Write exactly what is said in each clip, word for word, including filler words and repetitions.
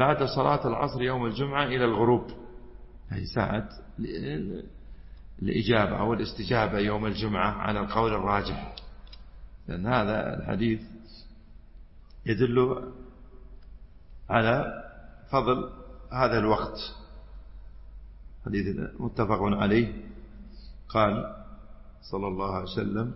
بعد صلاة العصر يوم الجمعة إلى الغروب، هي ساعة الإجابة أو الاستجابة يوم الجمعة على القول الراجح، لأن هذا الحديث يدل على فضل هذا الوقت. حديث متفق عليه. قال صلى الله عليه وسلم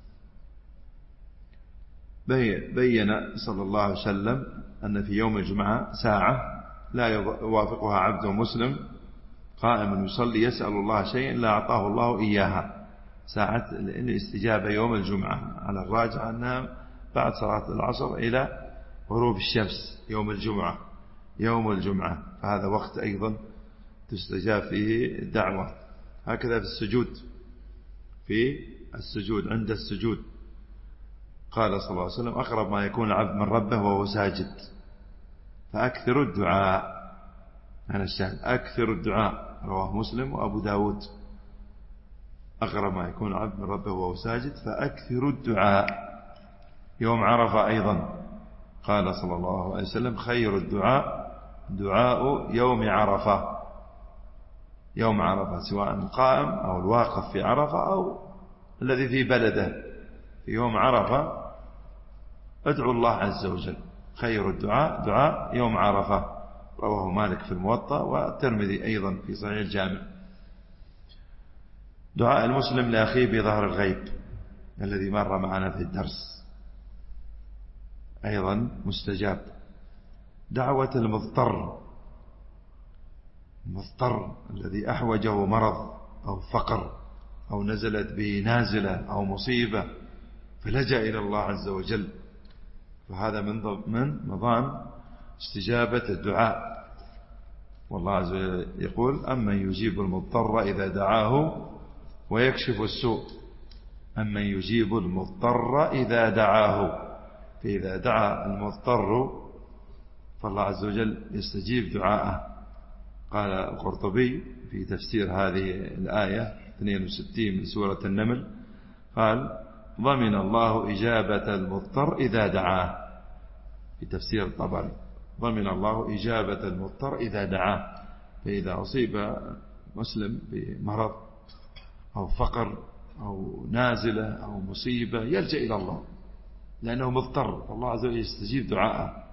بين صلى الله عليه وسلم أن في يوم الجمعة ساعة لا يوافقها عبد مسلم قائم يصلي يسأل الله شيئا لا أعطاه الله إياها، ساعة الاستجابة يوم الجمعة على الراجح أنها بعد صلاة العصر إلى غروب الشمس يوم الجمعة. يوم الجمعة فهذا وقت أيضا تستجاب فيه الدعوة. هكذا في السجود، في السجود عند السجود قال صلى الله عليه وسلم أقرب ما يكون العبد من ربه وهو ساجد فأكثر الدعاء. أنا الشاهد أكثر الدعاء، رواه مسلم وأبو داود. أقرب ما يكون العبد من ربه وهو ساجد فأكثر الدعاء. يوم عرفة أيضا قال صلى الله عليه وسلم خير الدعاء دعاء يوم عرفة. يوم عرفة سواء القائم أو الواقف في عرفة أو الذي في بلده، في يوم عرفة ادعو الله عز وجل. خير الدعاء دعاء يوم عرفة، رواه مالك في الموطأ والترمذي أيضا في صحيح الجامع. دعاء المسلم لأخيه بظهر الغيب الذي مر معنا في الدرس أيضا مستجاب. دعوة المضطر، المضطر الذي أحوجه مرض أو فقر أو نزلت به نازلة أو مصيبة فلجأ إلى الله عز وجل، فهذا من من مضان استجابة الدعاء. والله عز وجل يقول أمن يجيب المضطر إذا دعاه ويكشف السوء. أمن يجيب المضطر إذا دعاه، فإذا دعا المضطر فالله عز وجل يستجيب دعاءه. قال القرطبي في تفسير هذه الآية اثنين وستين من سورة النمل قال ضمن الله إجابة المضطر إذا دعاه. في تفسير الطبري ضمن الله إجابة المضطر إذا دعاه، فإذا أصيب مسلم بمرض أو فقر أو نازلة أو مصيبة يلجأ إلى الله لأنه مضطر، الله عز وجل يستجيب دعاءه.